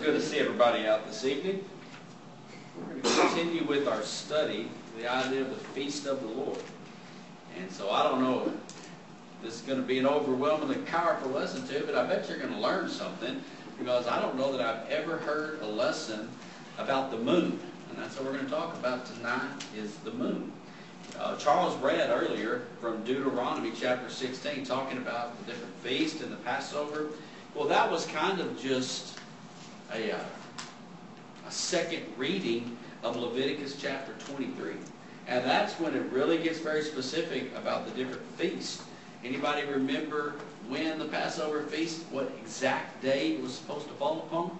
good to see everybody out this evening. We're going to continue with our study, the idea of the Feast of the Lord. And so I don't know if this is going to be an overwhelmingly powerful lesson too, but I bet you're going to learn something, because I don't know that I've ever heard a lesson about the moon. And that's what we're going to talk about tonight, is the moon. Charles read earlier from Deuteronomy chapter 16, talking about the different feasts and the Passover. Well, that was kind of just a second reading of Leviticus chapter 23. And that's when it really gets very specific about the different feasts. Anybody remember when the Passover feast, what exact day it was supposed to fall upon?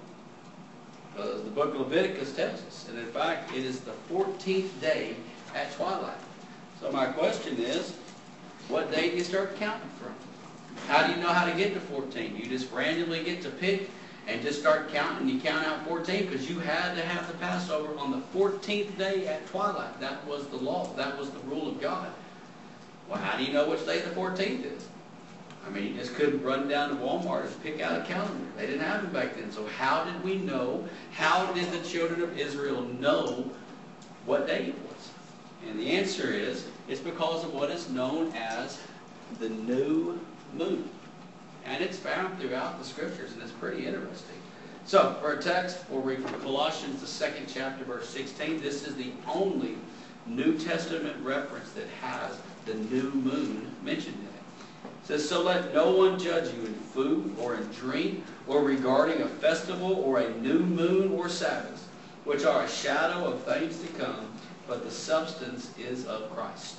The book of Leviticus tells us. And in fact, it is the 14th day at twilight. So my question is, what day do you start counting from? How do you know how to get to 14? You just randomly get to pick and just start counting. You count out 14 because you had to have the Passover on the 14th day at twilight. That was the law. That was the rule of God. Well, how do you know which day the 14th is? I mean, you just couldn't run down to Walmart and pick out a calendar. They didn't have them back then. So how did we know? How did the children of Israel know what day it was? And the answer is, it's because of what is known as the new moon. And it's found throughout the Scriptures, and it's pretty interesting. So, for our text, we'll read from Colossians, the 2nd chapter, verse 16. This is the only New Testament reference that has the new moon mentioned in it. It says, "So let no one judge you in food or in drink or regarding a festival or a new moon or Sabbath, which are a shadow of things to come, but the substance is of Christ."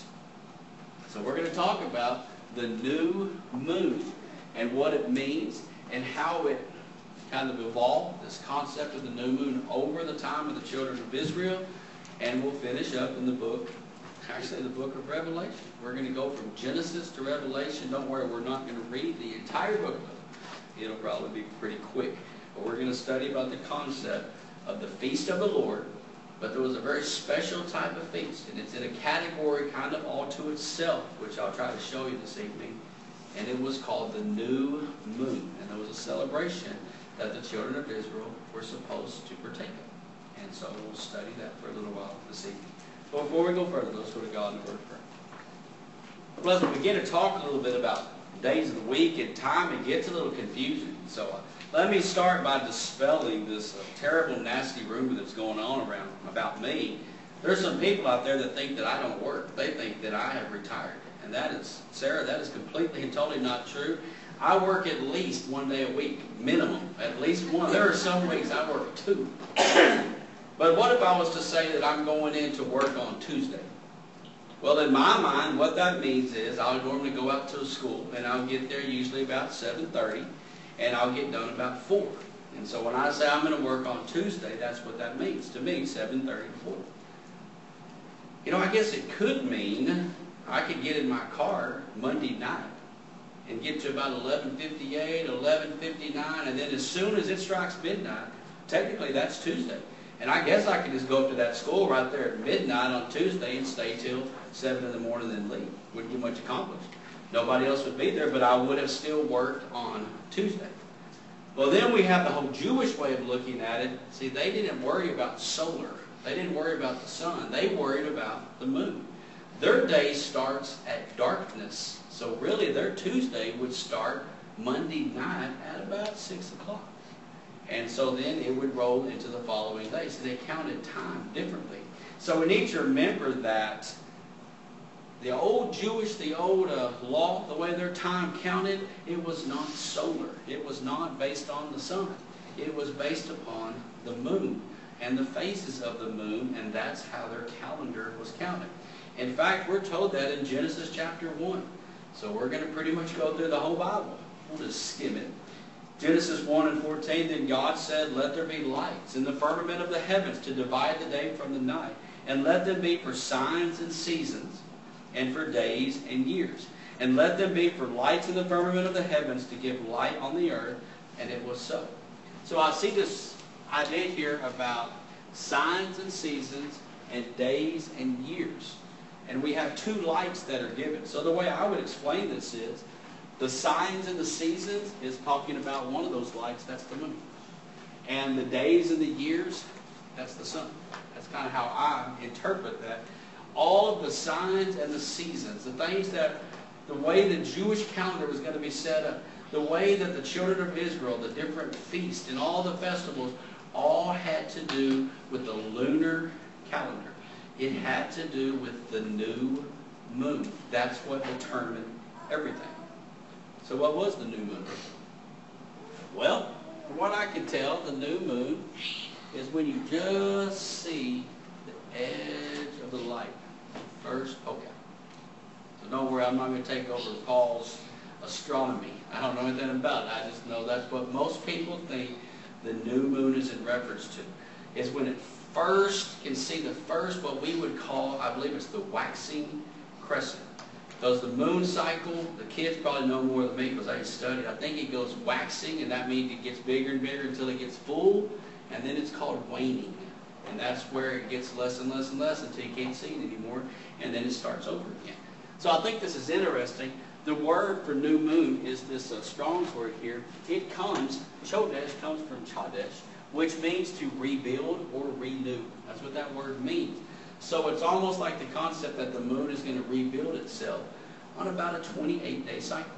So we're going to talk about the new moon and what it means and how it kind of evolved, this concept of the new moon, over the time of the children of Israel. And we'll finish up in the book of Revelation. We're going to go from Genesis to Revelation. Don't worry, we're not going to read the entire book of it. It'll probably be pretty quick. But we're going to study about the concept of the Feast of the Lord. But there was a very special type of feast, and it's in a category kind of all to itself, which I'll try to show you this evening. And it was called the New Moon. And there was a celebration that the children of Israel were supposed to partake of. And so we'll study that for a little while this evening. But before we go further, let's go to God in a word of prayer. Well, as we begin to talk a little bit about days of the week and time, it gets a little confusing. So let me start by dispelling this terrible, nasty rumor that's going on around about me. There's some people out there that think that I don't work. They think that I have retired. And that is, Sarah, that is completely and totally not true. I work at least one day a week, minimum. At least one. There are some weeks I work 2. But what if I was to say that I'm going in to work on Tuesday? Well, in my mind, what that means is I'll normally go out to a school, and I'll get there usually about 7:30, and I'll get done about 4. And so when I say I'm going to work on Tuesday, that's what that means to me, 7:30 to 4. You know, I guess it could mean I could get in my car Monday night and get to about 11:58, 11:59, and then as soon as it strikes midnight, technically that's Tuesday. And I guess I could just go up to that school right there at midnight on Tuesday and stay till 7 in the morning and then leave. Wouldn't get much accomplished. Nobody else would be there, but I would have still worked on Tuesday. Well, then we have the whole Jewish way of looking at it. See, they didn't worry about solar. They didn't worry about the sun. They worried about the moon. Their day starts at darkness. So really their Tuesday would start Monday night at about 6 o'clock. And so then it would roll into the following day. So they counted time differently. So we need to remember that the old law, the way their time counted, it was not solar. It was not based on the sun. It was based upon the moon and the phases of the moon, and that's how their calendar was counted. In fact, we're told that in Genesis chapter 1. So we're going to pretty much go through the whole Bible. We'll just skim it. Genesis 1:14, "Then God said, Let there be lights in the firmament of the heavens to divide the day from the night, and let them be for signs and seasons, and for days and years. And let them be for lights in the firmament of the heavens to give light on the earth. And it was so." So I see this idea here about signs and seasons and days and years. And we have 2 lights that are given. So the way I would explain this is, the signs and the seasons is talking about one of those lights, that's the moon. And the days and the years, that's the sun. That's kind of how I interpret that. All of the signs and the seasons, the things that, the way the Jewish calendar was going to be set up, the way that the children of Israel, the different feasts and all the festivals, all had to do with the lunar calendar. It had to do with the new moon. That's what determined everything. So what was the new moon? Well, from what I can tell, the new moon is when you just see the edge of the light first poke out. So don't worry, I'm not going to take over Paul's astronomy. I don't know anything about it. I just know that's what most people think the new moon is in reference to. Is when it first can see the first, what we would call, I believe it's the waxing crescent. Because the moon cycle, the kids probably know more than me because I studied. I think it goes waxing, and that means it gets bigger and bigger until it gets full, and then it's called waning. And that's where it gets less and less and less until you can't see it anymore, and then it starts over again. So I think this is interesting. The word for new moon is this Strong's word here. It comes, Chodesh comes from Chodesh, which means to rebuild or renew. That's what that word means. So it's almost like the concept that the moon is going to rebuild itself on about a 28-day cycle.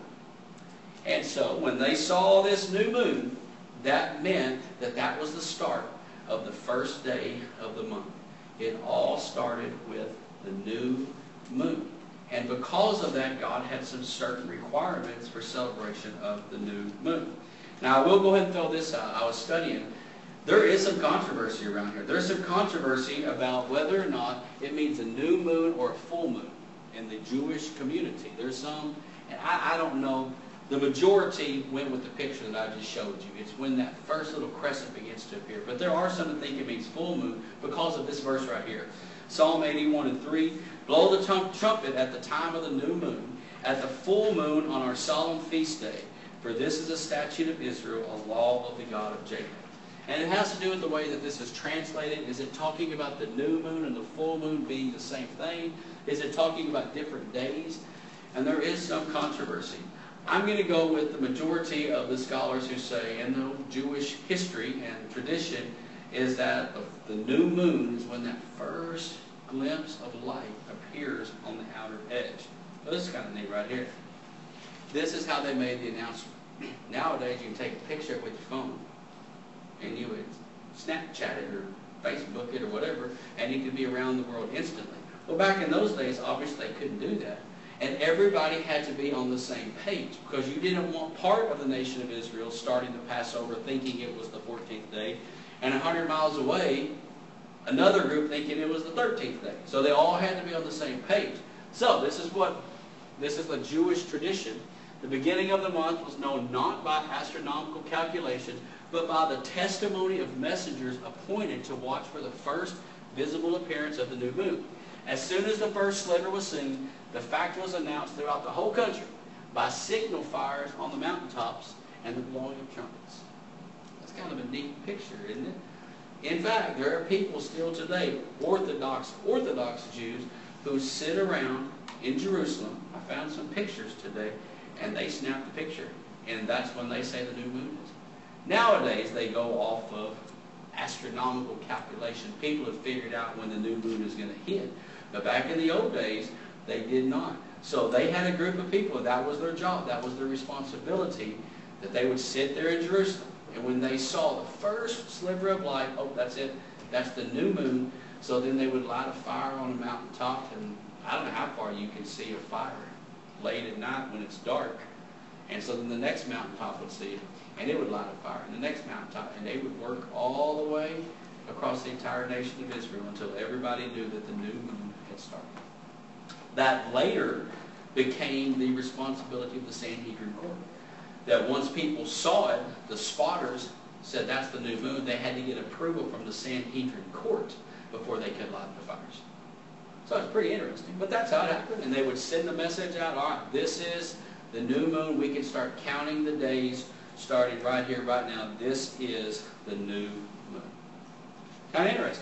And so when they saw this new moon, that meant that that was the start of the first day of the month. It all started with the new moon. And because of that, God had some certain requirements for celebration of the new moon. Now, I will go ahead and throw this out. I was studying. There is some controversy around here. There's some controversy about whether or not it means a new moon or a full moon in the Jewish community. There's some, and I don't know. The majority went with the picture that I just showed you. It's when that first little crescent begins to appear. But there are some that think it means full moon because of this verse right here. Psalm 81:3, blow the trumpet at the time of the new moon, at the full moon on our solemn feast day. For this is a statute of Israel, a law of the God of Jacob. And it has to do with the way that this is translated. Is it talking about the new moon and the full moon being the same thing? Is it talking about different days? And there is some controversy. I'm going to go with the majority of the scholars who say, in the Jewish history and tradition, is that the new moon is when that first glimpse of light appears on the outer edge. So this is kind of neat right here. This is how they made the announcement. Nowadays, you can take a picture with your phone, and you would Snapchat it or Facebook it or whatever, and it could be around the world instantly. Well, back in those days, obviously they couldn't do that. And everybody had to be on the same page because you didn't want part of the nation of Israel starting the Passover thinking it was the 14th day, and 100 miles away, another group thinking it was the 13th day. So they all had to be on the same page. So this is the Jewish tradition. The beginning of the month was known not by astronomical calculations, but by the testimony of messengers appointed to watch for the first visible appearance of the new moon. As soon as the first sliver was seen, the fact was announced throughout the whole country by signal fires on the mountaintops and the blowing of trumpets. That's kind of a neat picture, isn't it? In fact, there are people still today, Orthodox Jews, who sit around in Jerusalem. I found some pictures today, and they snap the picture, and that's when they say the new moon is. Nowadays, they go off of astronomical calculation. People have figured out when the new moon is going to hit. But back in the old days, they did not. So they had a group of people. That was their job. That was their responsibility, that they would sit there in Jerusalem. And when they saw the first sliver of light, oh, that's it. That's the new moon. So then they would light a fire on a mountaintop. And I don't know how far you can see a fire late at night when it's dark. And so then the next mountaintop would see it, and it would light a fire. And the next mountaintop, and they would work all the way across the entire nation of Israel until everybody knew that the new moon had started. That later became the responsibility of the Sanhedrin court. That once people saw it, the spotters said that's the new moon. They had to get approval from the Sanhedrin court before they could light the fires. So it's pretty interesting. But that's how it happened. And they would send the message out, all right, this is the new moon. We can start counting the days starting right here, right now. This is the new moon. Kind of interesting.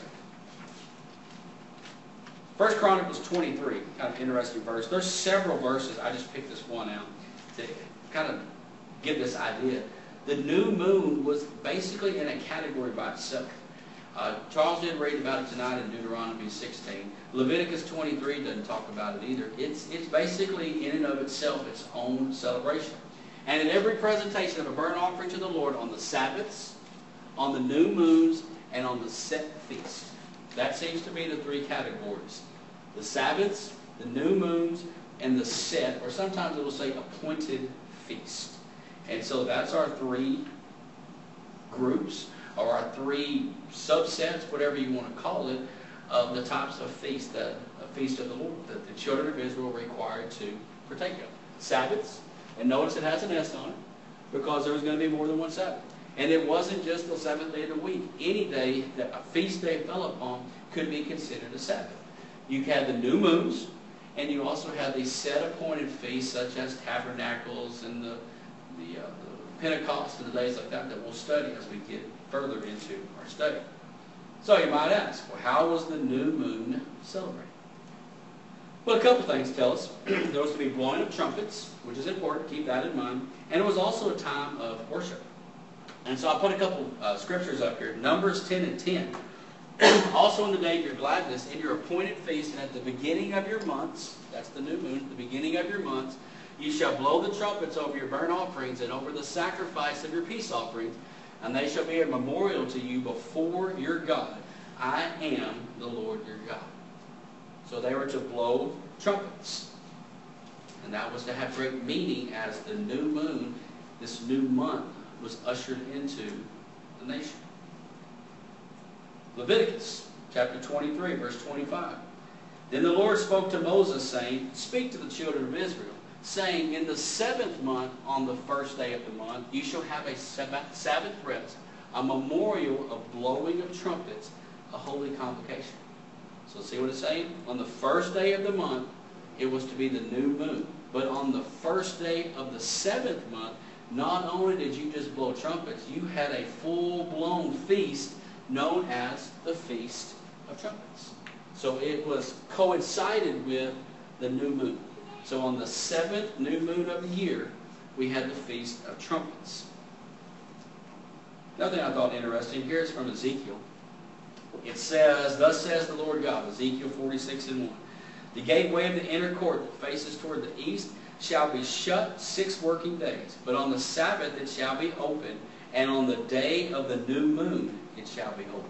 1 Chronicles 23, kind of interesting verse. There's several verses. I just picked this one out to kind of give this idea. The new moon was basically in a category by itself. Charles didn't read about it tonight in Deuteronomy 16. Leviticus 23 doesn't talk about it either. It's basically in and of itself its own celebration. And in every presentation of a burnt offering to the Lord on the Sabbaths, on the new moons, and on the set feast. That seems to be the three categories. The Sabbaths, the new moons, and the set, or sometimes it will say appointed feast. And so that's our three groups, or our three subsets, whatever you want to call it, of the types of feast, a feast of the Lord that the children of Israel were required to partake of. Sabbaths, and notice it has an S on it, because there was going to be more than one Sabbath. And it wasn't just the seventh day of the week. Any day that a feast day fell upon could be considered a Sabbath. You had the new moons, and you also had these set appointed feasts, such as tabernacles and the Pentecost and the days like that we'll study as we get further into our study. So you might ask, well, how was the new moon celebrated? Well, a couple things tell us. There was to be blowing of trumpets, which is important, keep that in mind. And it was also a time of worship. And so I put a couple scriptures up here. Numbers 10 and 10. Also in the day of your gladness, in your appointed feast, and at the beginning of your months, that's the new moon, the beginning of your months, you shall blow the trumpets over your burnt offerings and over the sacrifice of your peace offerings, and they shall be a memorial to you before your God. I am the Lord your God. So they were to blow trumpets. And that was to have great meaning as the new moon, this new month, was ushered into the nation. Leviticus chapter 23, verse 25. Then the Lord spoke to Moses, saying, Speak to the children of Israel, saying, In the 7th month, on the first day of the month, you shall have a Sabbath rest, a memorial of blowing of trumpets, a holy convocation. So see what it's saying? On the first day of the month, it was to be the new moon. But on the first day of the 7th month, not only did you just blow trumpets, you had a full-blown feast known as the Feast of Trumpets. So it was coincided with the new moon. So on the 7th new moon of the year, we had the Feast of Trumpets. Another thing I thought interesting here is from Ezekiel. It says, Thus says the Lord God, Ezekiel 46 and 1. The gateway of the inner court that faces toward the east shall be shut 6 working days, but on the Sabbath it shall be open, and on the day of the new moon it shall be open.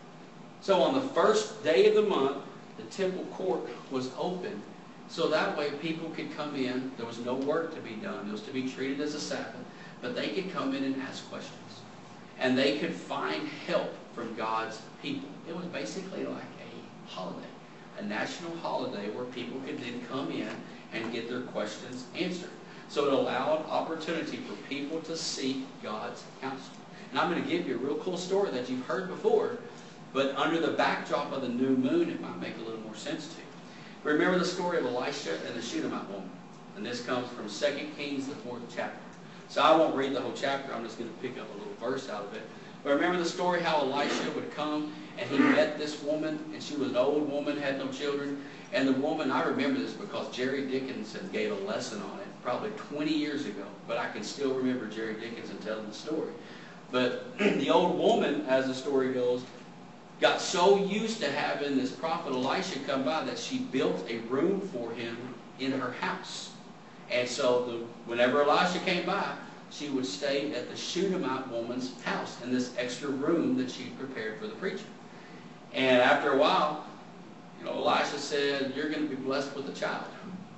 So on the first day of the month, the temple court was open, so that way people could come in. There was no work to be done. It was to be treated as a Sabbath, but they could come in and ask questions. And they could find help from God's people. It was basically like a holiday, a national holiday where people could then come in and get their questions answered. So it allowed opportunity for people to seek God's counsel. And I'm going to give you a real cool story that you've heard before, but under the backdrop of the new moon, it might make a little more sense to you. Remember the story of Elisha and the Shunammite woman. And this comes from 2 Kings, the 4th chapter. So I won't read the whole chapter. I'm just going to pick up a little verse out of it. But remember the story how Elisha would come and he met this woman, and she was an old woman, had no children. And the woman, I remember this because Jerry Dickinson gave a lesson on it probably 20 years ago. But I can still remember Jerry Dickinson telling the story. But the old woman, as the story goes, got so used to having this prophet Elisha come by that she built a room for him in her house. And so whenever Elisha came by, she would stay at the Shunammite woman's house in this extra room that she prepared for the preacher. And after a while, Elisha said, You're going to be blessed with a child.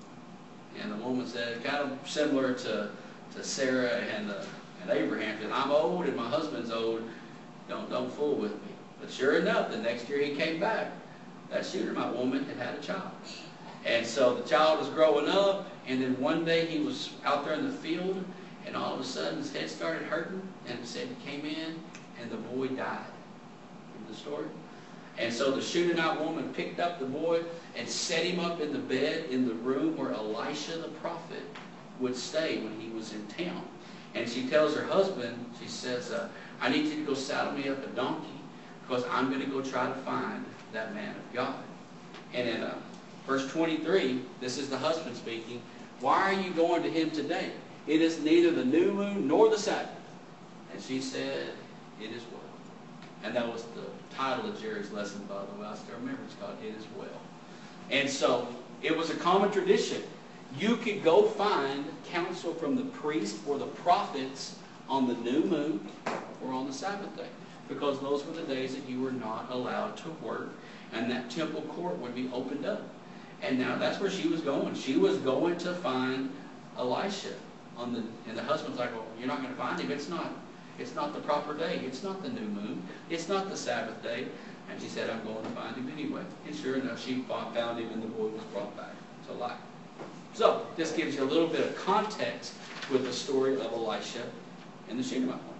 And the woman said, kind of similar to Sarah and Abraham, said, I'm old and my husband's old. Don't fool with me. But sure enough, the next year he came back, that Shunammite woman had a child. And so the child was growing up, and then one day he was out there in the field, and all of a sudden his head started hurting, and it said he came in, and the boy died. Remember the story? And so the Shunammite woman picked up the boy and set him up in the bed in the room where Elisha the prophet would stay when he was in town. And she tells her husband, she says, I need you to go saddle me up a donkey, because I'm going to go try to find that man of God. And in verse 23, this is the husband speaking, Why are you going to him today? It is neither the new moon nor the Sabbath. And she said, "It is well." And that was the title of Jerry's lesson, by the way. I still remember. It's called "It Is Well." And so it was a common tradition. You could go find counsel from the priest or the prophets on the new moon or on the Sabbath day, because those were the days that you were not allowed to work, and that temple court would be opened up. And now that's where she was going. She was going to find Elisha and the husband's like, "Well, you're not going to find him. It's not the proper day. It's not the new moon. It's not the Sabbath day." And she said, "I'm going to find him anyway." And sure enough, she found him, and the boy was brought back to life. So this gives you a little bit of context with the story of Elisha and the Shunammite woman.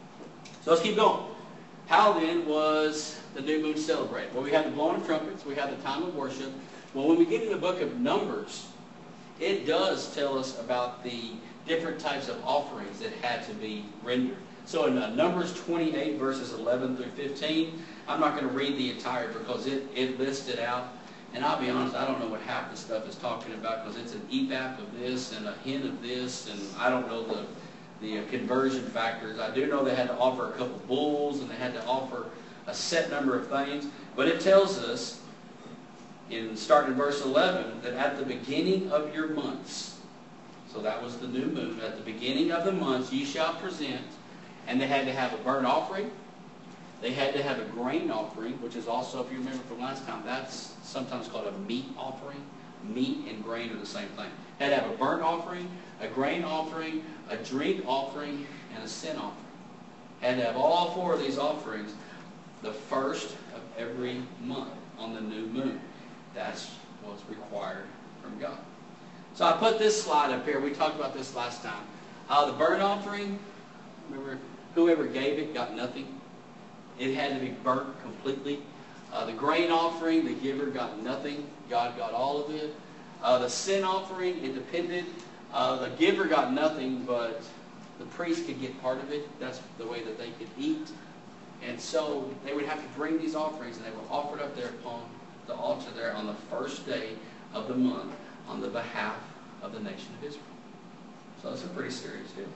So let's keep going. How then was the new moon celebrated? Well, we had the blowing of trumpets. We had the time of worship. Well, when we get in the book of Numbers, it does tell us about the different types of offerings that had to be rendered. So in Numbers 28, verses 11 through 15, I'm not going to read the entire because it listed out. And I'll be honest, I don't know what half the stuff is talking about, because it's an ephah of this and a hin of this, and I don't know the conversion factors. I do know they had to offer a couple bulls, and they had to offer a set number of things. But it tells us, starting in verse 11, that at the beginning of your months, so that was the new moon, at the beginning of the months ye shall present, and they had to have a burnt offering. They had to have a grain offering, which is also, if you remember from last time, that's sometimes called a meat offering. Meat and grain are the same thing. They had to have a burnt offering, a grain offering, a drink offering, and a sin offering. Had to have all four of these offerings the first of every month on the new moon. That's what's required from God. So I put this slide up here. We talked about this last time. The burnt offering, remember, whoever gave it got nothing. It had to be burnt completely. The grain offering, the giver got nothing. God got all of it. The sin offering, it depended. The giver got nothing, but the priest could get part of it. That's the way that they could eat. And so they would have to bring these offerings, and they were offered up there upon the altar there on the first day of the month on the behalf of the nation of Israel. So it's a pretty serious deal.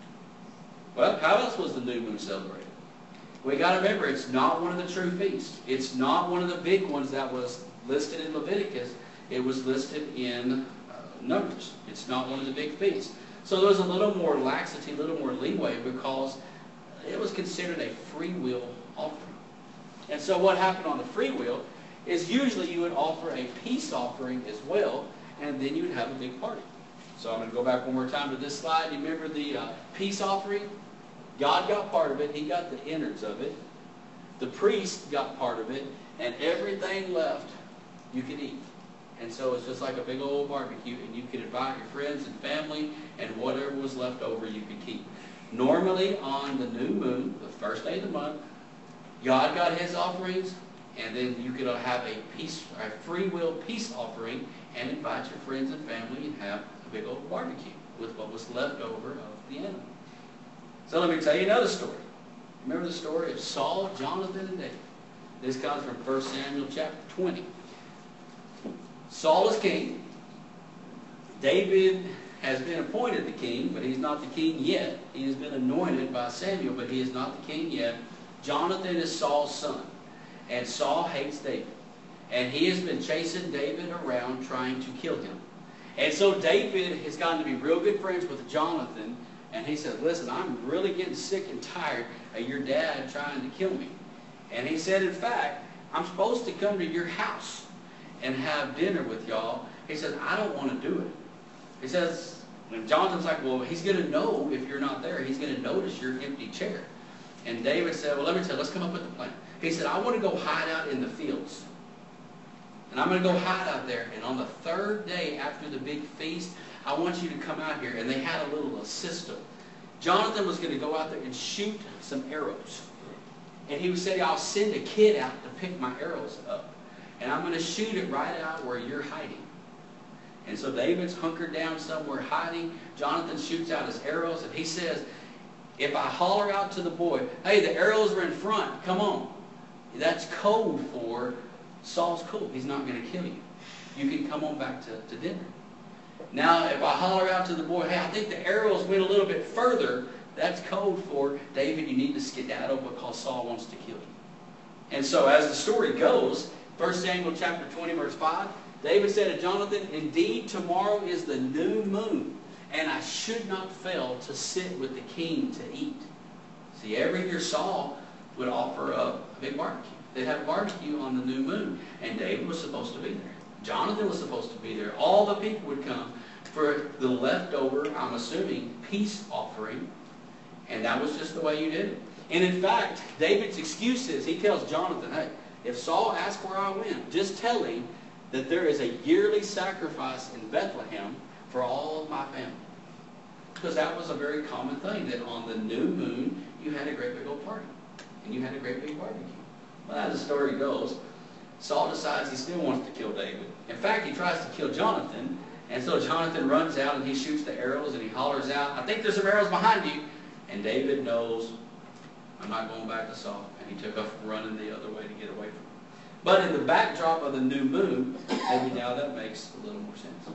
Well, how else was the new moon celebrated? We got to remember, it's not one of the true feasts. It's not one of the big ones that was listed in Leviticus. It was listed in Numbers. It's not one of the big feasts. So there was a little more laxity, a little more leeway, because it was considered a free will offering. And so what happened on the free will is usually you would offer a peace offering as well, and then you would have a big party. So I'm going to go back one more time to this slide. You remember the peace offering? God got part of it. He got the innards of it. The priest got part of it. And everything left, you could eat. And so it's just like a big old barbecue. And you could invite your friends and family. And whatever was left over, you could keep. Normally, on the new moon, the first day of the month, God got his offerings. And then you could have a free will peace offering and invite your friends and family and have a big old barbecue with what was left over of the animal. So let me tell you another story. Remember the story of Saul, Jonathan, and David. This comes from 1 Samuel chapter 20. Saul is king. David has been appointed the king, but he's not the king yet. He has been anointed by Samuel, but he is not the king yet. Jonathan is Saul's son. And Saul hates David. And he has been chasing David around trying to kill him. And so David has gotten to be real good friends with Jonathan. And he said, "Listen, I'm really getting sick and tired of your dad trying to kill me." And he said, "In fact, I'm supposed to come to your house and have dinner with y'all." He says, "I don't want to do it." He says, and Jonathan's like, "Well, he's going to know if you're not there. He's going to notice your empty chair." And David said, "Well, let me tell you, let's come up with a plan." He said, "I want to go hide out in the fields. And I'm going to go hide out there. And on the third day after the big feast, I want you to come out here." And they had a little system. Jonathan was going to go out there and shoot some arrows. And he would say, "I'll send a kid out to pick my arrows up. And I'm going to shoot it right out where you're hiding." And so David's hunkered down somewhere hiding. Jonathan shoots out his arrows. And he says, "If I holler out to the boy, 'Hey, the arrows are in front, come on,' that's code for Saul's cool. He's not going to kill you. You can come on back to dinner." Now, if I holler out to the boy, "Hey, I think the arrows went a little bit further That's code for, David, you need to skedaddle because Saul wants to kill you. And so as the story goes, 1 Samuel chapter 20, verse 5, David said to Jonathan, indeed, tomorrow is the new moon, and I should not fail to sit with the king to eat. See, every year Saul would offer up a big barbecue. They'd have a barbecue on the new moon, and David was supposed to be there. Jonathan was supposed to be there. All the people would come for the leftover, I'm assuming, peace offering, and that was just the way you did it. And in fact, David's excuse is, he tells Jonathan, hey, if Saul asks where I went, just tell him that there is a yearly sacrifice in Bethlehem for all of my family. Because that was a very common thing, that on the new moon, you had a great big old party. And you had a great big barbecue. Well, as the story goes, Saul decides he still wants to kill David. In fact, he tries to kill Jonathan. And so Jonathan runs out and he shoots the arrows and he hollers out, I think there's some arrows behind you. And David knows, I'm not going back to Saul. And he took off running the other way to get away from him. But in the backdrop of the new moon, maybe now that makes a little more sense.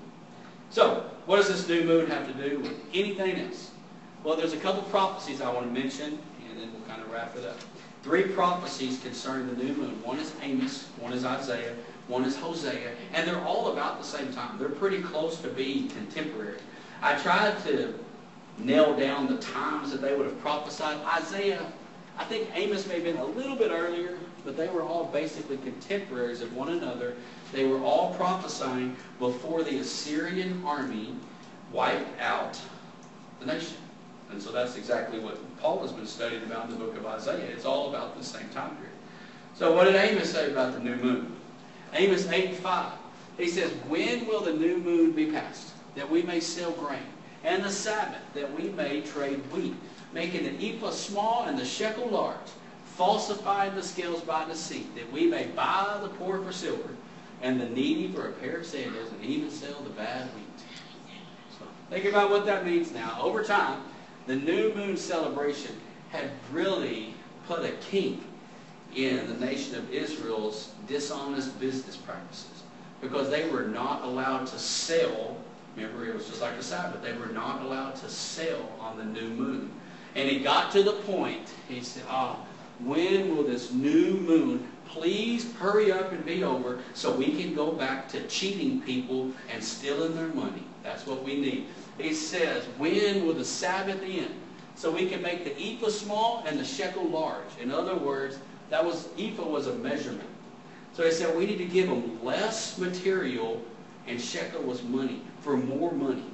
So, what does this new moon have to do with anything else? Well, there's a couple prophecies I want to mention, and then we'll kind of wrap it up. 3 prophecies concerning the new moon. One is Amos, one is Isaiah, one is Hosea, and they're all about the same time. They're pretty close to being contemporary. I tried to nail down the times that they would have prophesied. Isaiah, I think Amos may have been a little bit earlier, but they were all basically contemporaries of one another. They were all prophesying before the Assyrian army wiped out the nation. And so that's exactly what Paul has been studying about in the book of Isaiah. It's all about the same time period. So what did Amos say about the new moon? Amos 8:5. He says, when will the new moon be passed, that we may sell grain, and the Sabbath, that we may trade wheat, making the ephah small and the shekel large, falsifying the scales by deceit, that we may buy the poor for silver, and the needy for a pair of sandals, and even sell the bad wheat. So think about what that means now. Over time, the new moon celebration had really put a kink in the nation of Israel's dishonest business practices, because they were not allowed to sell. Remember, it was just like the Sabbath. They were not allowed to sell on the new moon. And it got to the point, he said, when will this new moon please hurry up and be over so we can go back to cheating people and stealing their money? That's what we need. He says, when will the Sabbath end so we can make the ephah small and the shekel large? In other words, ephah was a measurement. So he said we need to give them less material, and shekel was money, for more money.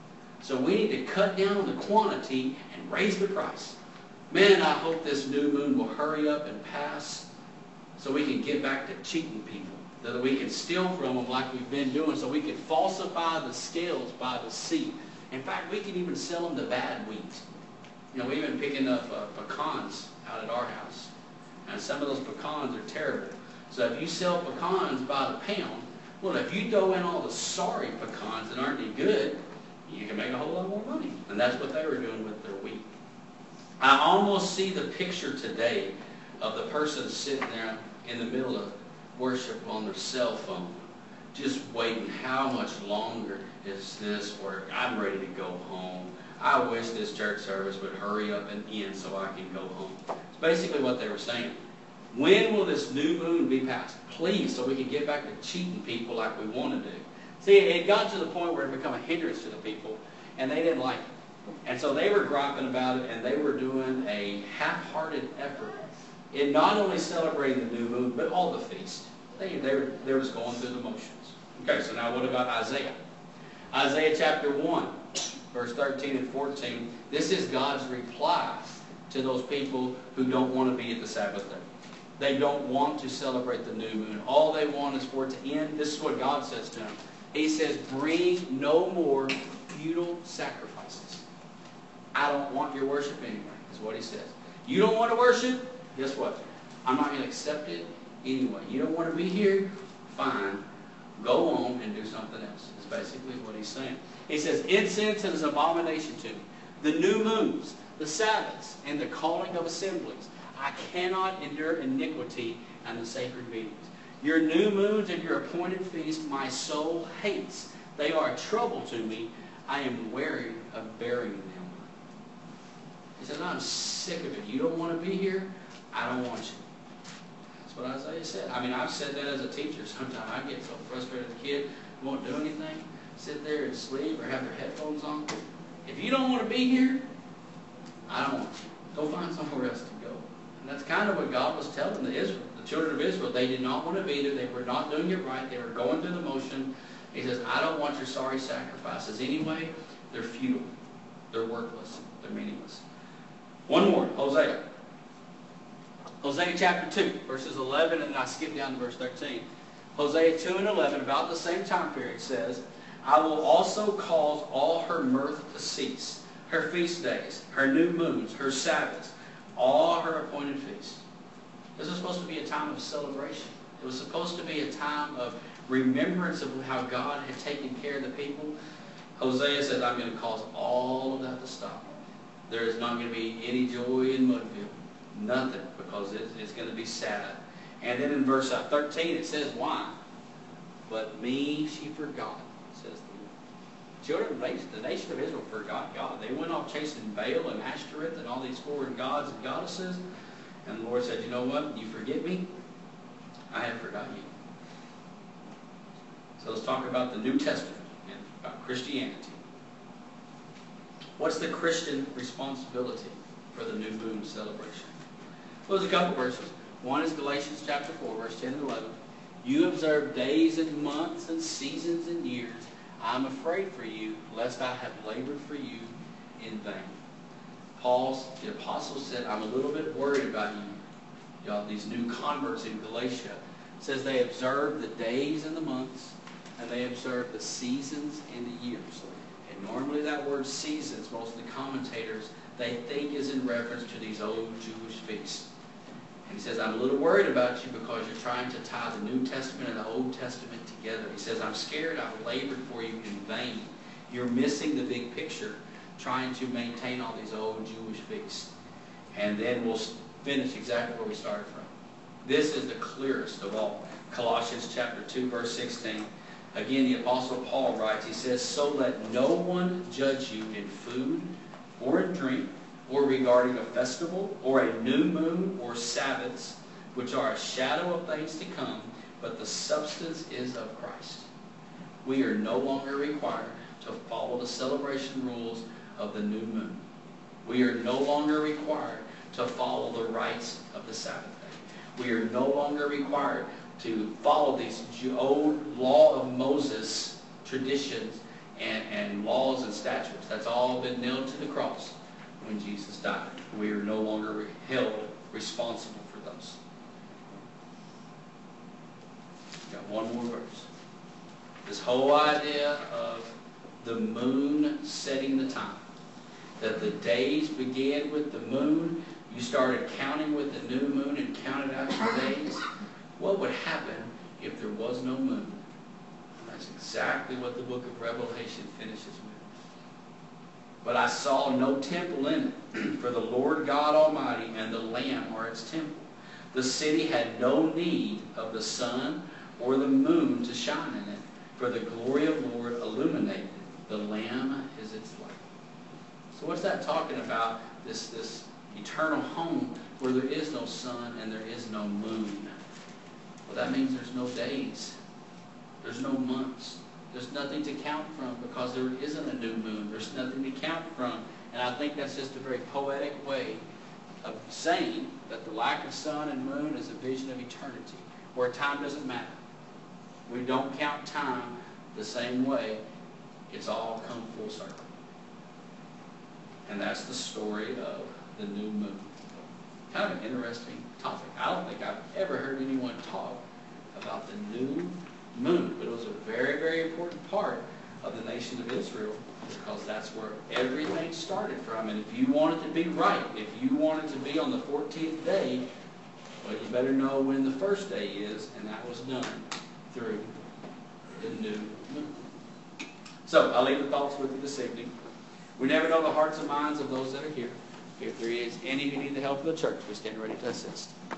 So we need to cut down on the quantity and raise the price. Man, I hope this new moon will hurry up and pass so we can get back to cheating people, that we can steal from them like we've been doing, so we can falsify the scales by deceit. In fact, we can even sell them the bad wheat. You know, we've been picking up pecans out at our house, and some of those pecans are terrible. So if you sell pecans by the pound, well, if you throw in all the sorry pecans that aren't any good, you can make a whole lot more money. And that's what they were doing with their wheat. I almost see the picture today of the person sitting there in the middle of worship on their cell phone, just waiting. How much longer is this work? I'm ready to go home. I wish this church service would hurry up and end so I can go home. It's basically what they were saying. When will this new moon be passed? Please, so we can get back to cheating people like we want to do. See, it got to the point where it became a hindrance to the people, and they didn't like it. And so they were griping about it, and they were doing a half-hearted effort in not only celebrating the new moon, but all the feasts. They were just going through the motions. Okay, so now what about Isaiah? Isaiah chapter 1, verse 13 and 14. This is God's reply to those people who don't want to be at the Sabbath day. They don't want to celebrate the new moon. All they want is for it to end. This is what God says to them. He says, bring no more futile sacrifices. I don't want your worship anymore, is what he says. You don't want to worship? Guess what? I'm not going to accept it anyway. You don't want to be here? Fine. Go on and do something else. Is basically what he's saying. He says, incense is an abomination to me. The new moons, the Sabbaths, and the calling of assemblies. I cannot endure iniquity and the sacred meetings. Your new moons and your appointed feast my soul hates. They are a trouble to me. I am weary of bearing them. He says, I'm sick of it. You don't want to be here? I don't want you. That's what Isaiah said. I mean, I've said that as a teacher. Sometimes I get so frustrated with a kid who won't do anything, sit there and sleep or have their headphones on. If you don't want to be here, I don't want you. Go find somewhere else to go. And that's kind of what God was telling the children of Israel. They did not want to be there. They were not doing it right. They were going through the motion. He says, I don't want your sorry sacrifices. Anyway, they're futile. They're worthless. They're meaningless. One more, Hosea. Hosea chapter 2, verses 11, and I skip down to verse 13. Hosea 2 and 11, about the same time period, says, I will also cause all her mirth to cease, her feast days, her new moons, her Sabbaths, all her appointed feasts. This was supposed to be a time of celebration. It was supposed to be a time of remembrance of how God had taken care of the people. Hosea says, I'm going to cause all of that to stop. There is not going to be any joy in Mudville. Nothing, because it's going to be sad. And then in verse 13 it says, why? But me she forgot, says the Lord. Children of the nation of Israel forgot God. They went off chasing Baal and Ashtoreth and all these foreign gods and goddesses. And the Lord said, you know what? You forget me? I have forgotten you. So let's talk about the New Testament and about Christianity. What's the Christian responsibility for the new moon celebration? Well, there's a couple verses. One is Galatians chapter 4, verse 10 and 11. You observe days and months and seasons and years. I'm afraid for you, lest I have labored for you in vain. The apostle said, I'm a little bit worried about you. Y'all, these new converts in Galatia. It says they observe the days and the months, and they observe the seasons and the years. And normally that word seasons, most of the commentators, they think is in reference to these old Jewish feasts. And he says, I'm a little worried about you because you're trying to tie the New Testament and the Old Testament together. He says, I'm scared I've labored for you in vain. You're missing the big picture, trying to maintain all these old Jewish feasts. And then we'll finish exactly where we started from. This is the clearest of all. Colossians chapter 2, verse 16. Again, the Apostle Paul writes, he says, so let no one judge you in food or in drink, or regarding a festival, or a new moon, or Sabbaths, which are a shadow of things to come, but the substance is of Christ. We are no longer required to follow the celebration rules of the new moon. We are no longer required to follow the rites of the Sabbath day. We are no longer required to follow these old law of Moses traditions and laws and statutes. That's all been nailed to the cross when Jesus died. We are no longer held responsible for those. Got one more verse. This whole idea of the moon setting the time. That the days began with the moon. You started counting with the new moon and counted out your days. What would happen if there was no moon? That's exactly what the book of Revelation finishes with. But I saw no temple in it, for the Lord God Almighty and the Lamb are its temple. The city had no need of the sun or the moon to shine in it, for the glory of the Lord illuminated it. The Lamb is its light. So what's that talking about? This eternal home where there is no sun and there is no moon. Well, that means there's no days. There's no months. There's nothing to count from because there isn't a new moon. There's nothing to count from. And I think that's just a very poetic way of saying that the lack of sun and moon is a vision of eternity, where time doesn't matter. We don't count time the same way. It's all come full circle. And that's the story of the new moon. Kind of an interesting topic. I don't think I've ever heard anyone talk about the new moon, but it was a very, very important part of the nation of Israel because that's where everything started from. And if you want it to be right, if you want it to be on the 14th day, well, you better know when the first day is, and that was done through the new moon. So I'll leave the thoughts with you this evening. We never know the hearts and minds of those that are here. If there is any who need the help of the church, we stand ready to assist.